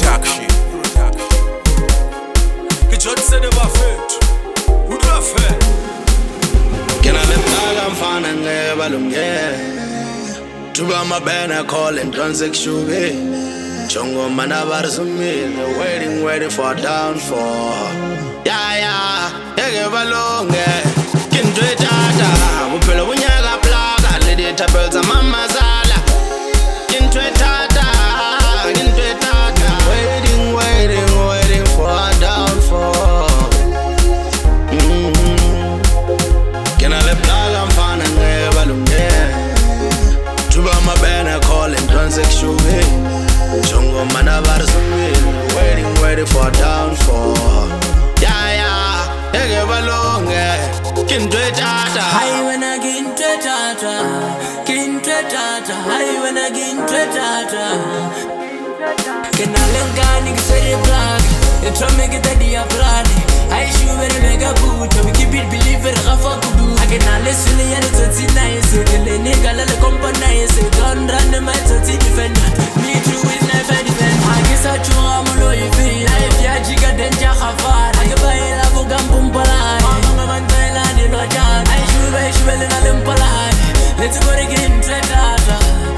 Production. Johnson Buffett. Who do I feel? Can I let I'm fine and never long? To buy my banner calling transaction. Chongo Manabar Sumi, waiting for a downfall. Yeah, give a long Kindred Tata, Upelo Winyaga Plaga, Lady Tabels and Mama Zala. Kindred Tata, waiting for a downfall. Can I let I'm fine and never long? To buy my banner calling transaction. Chongo Manabar Sumi, waiting for a downfall. Yeah, give a long Kindred Tata. Hi when I get tata, hi when I get tata. Can I let go nigga say it black? You try me get the dia brani. I shoot very mega boot, we keep it believe it Rafa kudu. I can listen to you to nice, the nigga let the company say don't run my tati defender. Me too with life I defend. I guess I chew I'm low you feel. Life ya jiga denja khafar. I can buy la bugam pumpala. Mama man bela di no jan. I shoot in a limpala. Let's go to get tata.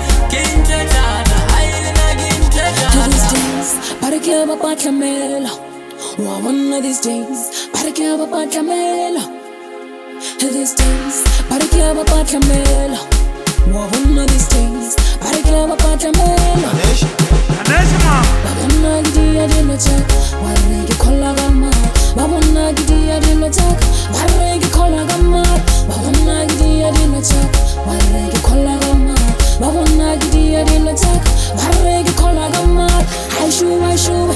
I in tata. These days, para que eu vá camelo. One of these days, para que eu vá camelo. These days, para que eu vá camelo. One of these days, para que eu vá camelo. Babona gidia dino tak, waregi kola gama. Babona gidia dino tak, waregi kola gama. Babona gidia dino tak, waregi kola gama. Babona gidia dino tak, waregi kola gama. I shoot. I shoot.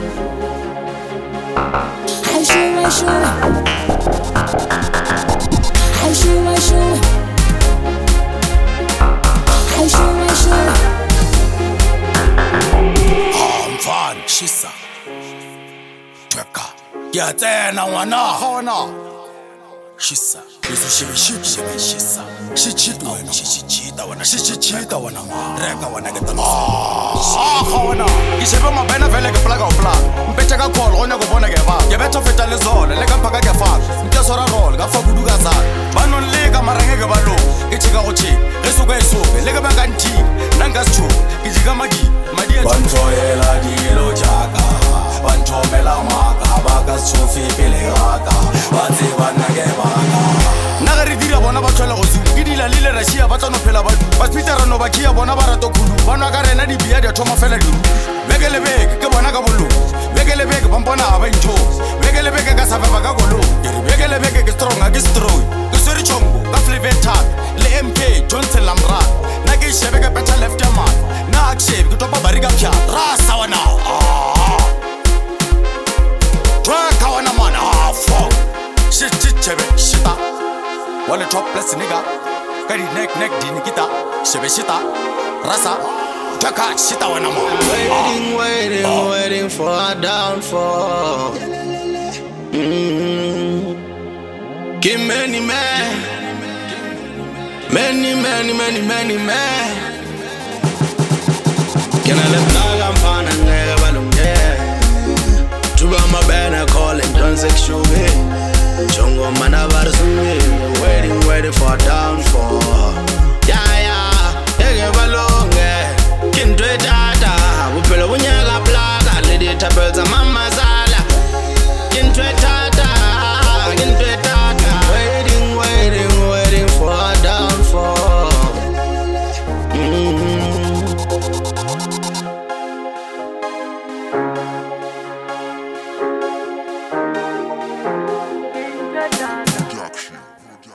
Mfan shisa tweka yatena wana hona shisa shibe shisa shichita wana reka wana getana hona ishebe mabena vele ke plaga opla mpethe ka call gonya go bona ke ba ke betho feta le zone le ka phaka ke fa ntesora roll ka fa kuduka za banon le ka marenge ke balo ke tshika go tshi re suka isope le ke ba ka nthi nanga schu ke jika madi ya bantoyela dilo jaka bantomela maka baka sofi pele raka batse bana ke baka naga re dira bona ba tshwela go tsu ke dila le Russia ba tsano phela ba Peter no ba kia bona ba rato khulu bana ka rena di bia di thoma fela diru bekelebeke ke bona ka bolo bekelebeke ba mpona ba ntho bekelebeke ka safa ba ka golo bekelebeke ke strong ke strong ke sori chongo ka flavor tap le MK Johnson Lamra na ke shebe ke better left man na akshebe ke topa bari ka phya rasa wana twaka wana man fuck shit chebe shita wale top plus nigga kari neck di nikita shebe shita rasa twaka shita wana man Waiting for a downfall. Give many men. Can I let I'm fine and never